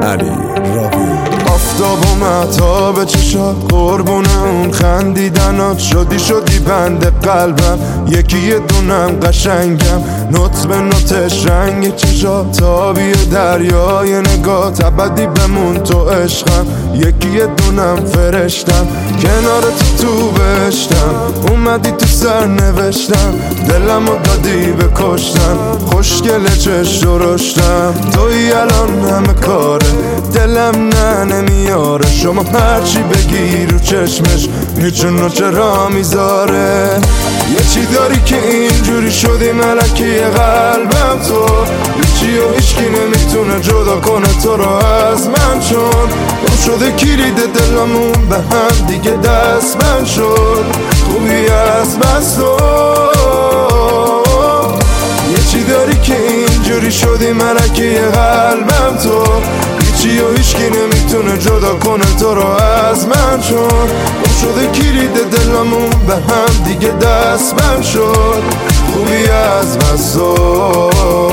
علی راوی. آفتاب و مهتاب چشات قربون اون خندیدنات، شدی بند قلبم، یکی یه دونم قشنگم، نوت به نوتش رنگ چشات، تابی دریای نگات، ابدی بمون تو عشقم، یکی یه دونم فرشتم، کنار تو بشتم، اومدی تو سر نوشتم، دلمو دادی بکشتم، خوشگل چش درشتم، توی الان همه کاره، دلم نمیاره، شما هرچی بگی رو چشمش میچونو چرا میذاره. یه چی داری که اینجوری شدی ملکی قلبم تو، هیچی و هیچکی نمیتونه جدا کنه تو رو از من، چون گم شده کلید دلمون به هم دیگه دست من شد، خوبی از بس تو. یه چی داری که اینجوری شدی ملکی قلبم تو، هیچی و هیچکی نمیتونه جدا کنه تو رو از من، چون گم شده کلید دلمون به هم دیگه دست من شد، خوبی از بس تو.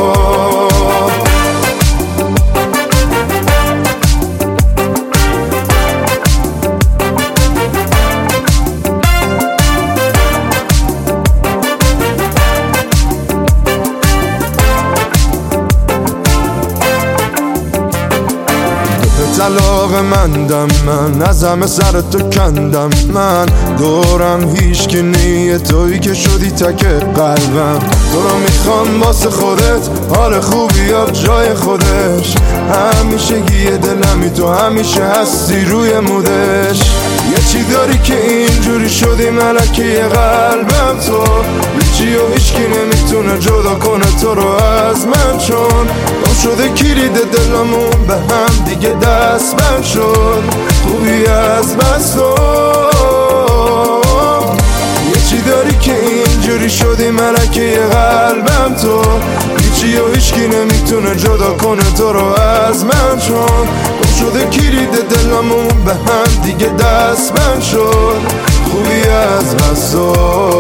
طلاق مندم من، از همه سر تو کندم من، دورم هیچ که نیه، تویی که شدی تک قلبم، تو رو میخوام واسه خودت، حال خوبی ها جای خودش، همیشه یه دلمی تو، همیشه هستی روی مودش. یه چی داری که اینجوری شدی ملکی قلبم تو، هیچی و هیچکی نمیتونه جدا کنه تو رو از من، چون گم شده کلید دلمون به هم دیگه دست من شد، خوبی از بس تو. یه چی داری که اینجوری شدی ملکی قلبم تو، هیچی و هیچکی نمیتونه جدا کنه تو رو از من، چون گم شده کلید دلمون به هم دیگه دست من شد، خوبی از بس تو.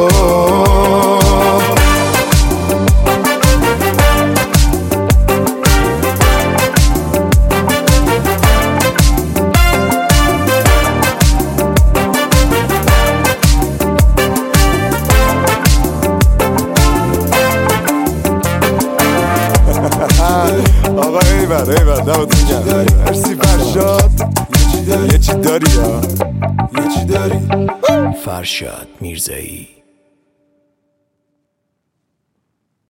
آقا ایول دمتون گرم، مرسی فرشاد. یه چی داری فرشاد میرزایی.